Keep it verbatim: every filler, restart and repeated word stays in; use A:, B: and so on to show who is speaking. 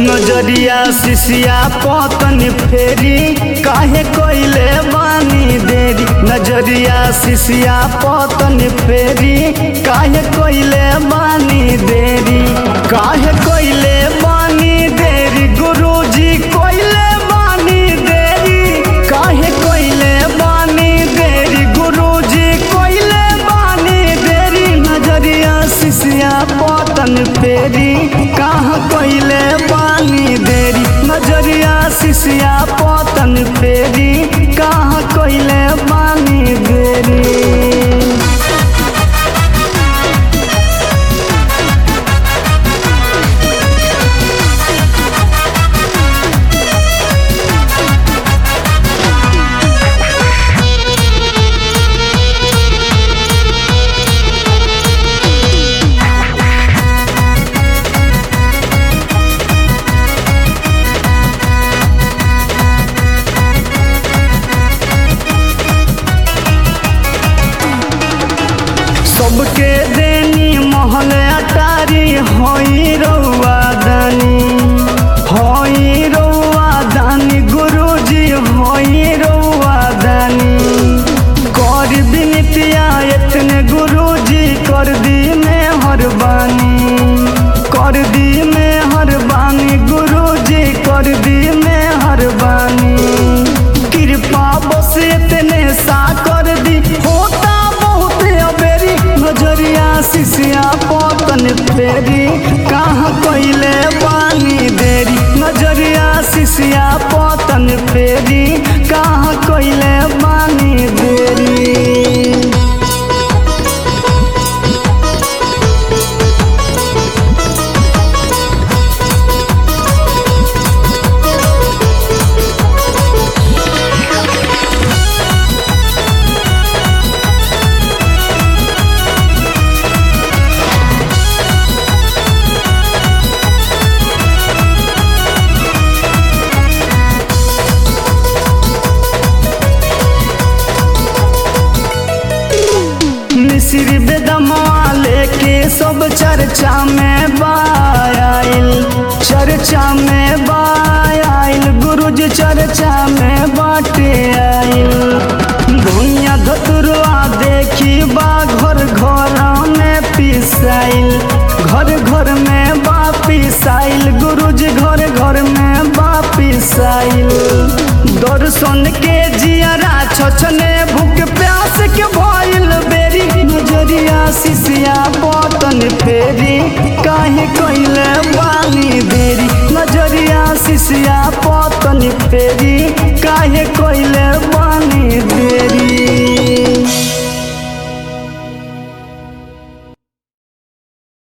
A: नजरिया सिसिया पतन फेरी काहे कोइले बानी देरी। नजरिया सिसिया पतन फेरी काहे कोइले बानी देरी। काहे कोइले बानी देरी गुरुजी कोइले बानी देरी। काहे कोइले बानी देरी गुरुजी कोइले बानी देरी। नजरिया सिसिया पतन फेरी कहाँ कोइले बानी देरी। नजरिया सिसिया पतन फेरी कहाँ कोइले बानी देरी। सबके देनी महल अटारी होई रउआ दानी। होई रउआ दानी गुरुजी होई रउआ दानी। कर बिनतिया इतने गुरुजी कर दी में हर बानी। कर दी में हर बानी गुरुजी कर दी में हर बानी। कृपा बस इतने सा कर दी होता नजरिया सिसिया पतन फेरी कहाँ कोइले बानी देरी। नजरिया सिसिया पतन फेरी कहाँ कोइले बानी देरी। मिश्री बेदमवा लेके सब चर्चा में बायाइल। चर्चा में बायाइल गुरुजी चर्चा में बाटे आइल। भुइया धतुरवा देखी बा घर घर में पिसाइल। घर घर में बा पिसाइल गुरुजी घर घर में बा पिसाइल। दर्शन के जियारा छछने भूख प्यास के भइल बेरी। नजरिया सिसिया पतन फेरी काहे कोइले बानी देरी। नजरिया सिसिया पतन फेरी काहे कोइले